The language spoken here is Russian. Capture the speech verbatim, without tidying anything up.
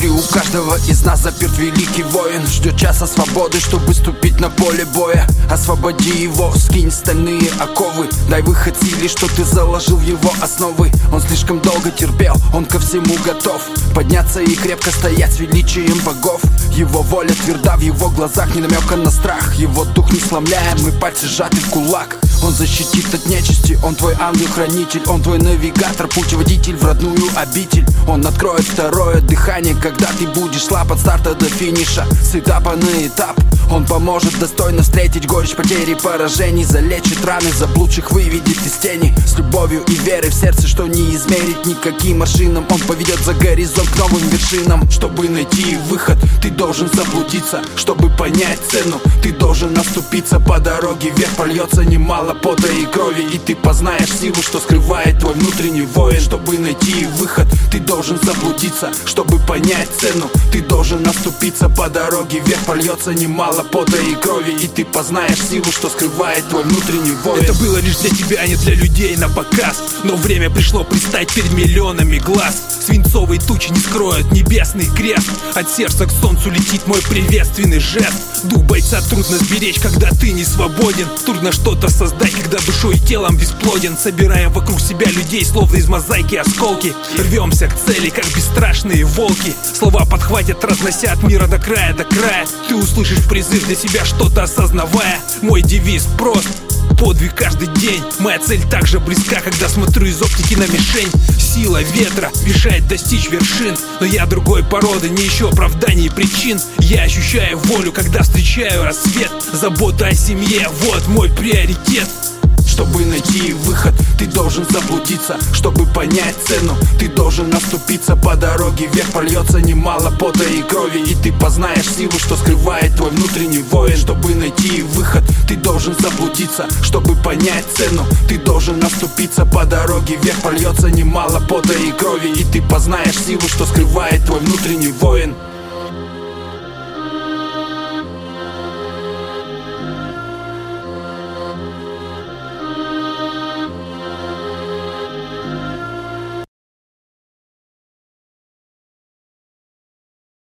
Внутри у каждого из нас заперт великий воин. Ждет часа свободы, чтобы ступить на поле боя. Освободи его, скинь стальные оковы. Дай выход силе, что ты заложил в его основы. Он слишком долго терпел, он ко всему готов. Подняться и крепко стоять с величием богов. Его воля тверда, в его глазах ни намека на страх. Его дух не сломляем, и пальцы сжаты в кулак. Он защитит от нечисти, он твой ангел-хранитель. Он твой навигатор, путеводитель в родную обитель. Он откроет второе дыхание, когда ты будешь слаб от старта до финиша. С этапа на этап он поможет достойно встретить горечь потери, поражений. Залечит раны заблудших, выведет из тени. С любовью и верой в сердце, что не измерить никаким машинам. Он поведет за горизонт к новым вершинам. Чтобы найти выход, ты должен заблудиться. Чтобы понять цену, ты должен оступиться. По дороге вверх польется немало пота и крови, и ты познаешь силу, что скрывает твой внутренний воин. Чтобы найти выход, ты должен заблудиться. Чтобы понять цену, ты должен оступиться. По дороге вверх польется немало пота и крови, и ты познаешь силу, что скрывает твой внутренний воин. Это было лишь для тебя, а не для людей на показ. Но время пришло предстать перед миллионами глаз. Свинцовые тучи не скроют небесный крест. От сердца к солнцу летит мой приветственный жест. Дух бойца трудно сберечь, когда ты не свободен. Трудно что-то создать, когда душой и телом бесплоден. Собираем вокруг себя людей, словно из мозаики осколки. Рвемся к цели, как бесстрашные волки. Слова подхватят, разнося от мира до края, до края. Ты услышишь призыв для себя, что-то осознавая. Мой девиз прост: подвиг каждый день. Моя цель так же близка, когда смотрю из оптики на мишень. Сила ветра мешает достичь вершин, но я другой породы, не ищу оправданий и причин. Я ощущаю волю, когда встречаю рассвет. Забота о семье — вот мой приоритет. Чтобы найти выход, ты должен заблудиться. Чтобы понять цену, ты должен оступиться. По дороге вверх польется немало пота и крови, и ты познаешь силу, что скрывает твой внутренний воин. Чтобы найти выход, ты должен заблудиться. Чтобы понять цену, ты должен оступиться. По дороге вверх польется немало пота и крови, и ты познаешь силу, что скрывает твой внутренний воин.